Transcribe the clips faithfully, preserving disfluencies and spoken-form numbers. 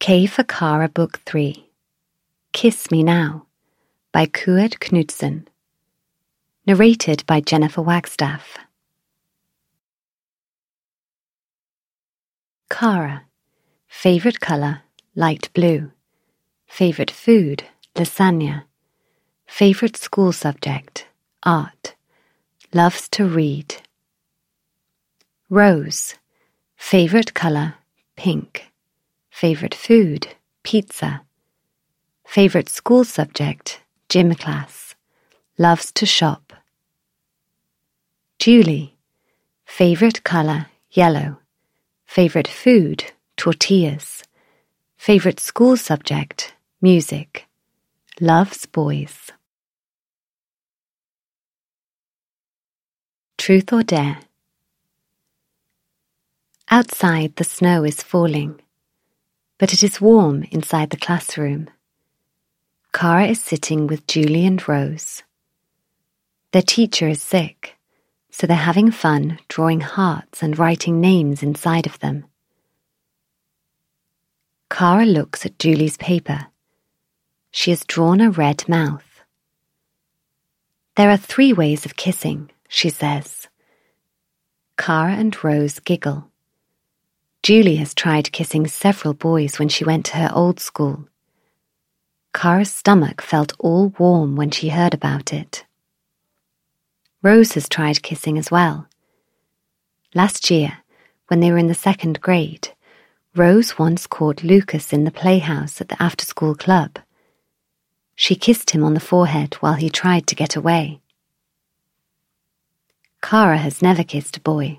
K for Kara Book three. Kiss Me Now by Kuet Knudsen. Narrated by Jennifer Wagstaff. Kara. Favorite color, light blue. Favorite food, lasagna. Favorite school subject, art. Loves to read. Rose. Favorite color, pink. Favorite food, pizza. Favorite school subject, gym class. Loves to shop. Julie. Favorite color, yellow. Favorite food, tortillas. Favorite school subject, music. Loves boys. Truth or dare? Outside the snow is falling, but it is warm inside the classroom. Kara is sitting with Julie and Rose. Their teacher is sick, so they're having fun drawing hearts and writing names inside of them. Kara looks at Julie's paper. She has drawn a red mouth. There are three ways of kissing, she says. Kara and Rose giggle. Julie has tried kissing several boys when she went to her old school. Kara's stomach felt all warm when she heard about it. Rose has tried kissing as well. Last year, when they were in the second grade, Rose once caught Lucas in the playhouse at the after-school club. She kissed him on the forehead while he tried to get away. Kara has never kissed a boy.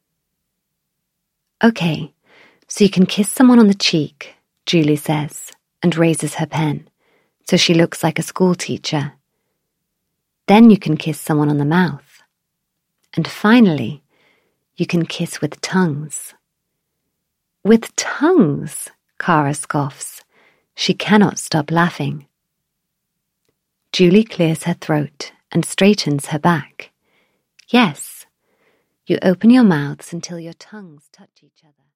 Okay, so you can kiss someone on the cheek, Julie says, and raises her pen, so she looks like a school teacher. Then you can kiss someone on the mouth. And finally, you can kiss with tongues. With tongues, Kara scoffs. She cannot stop laughing. Julie clears her throat and straightens her back. Yes, you open your mouths until your tongues touch each other.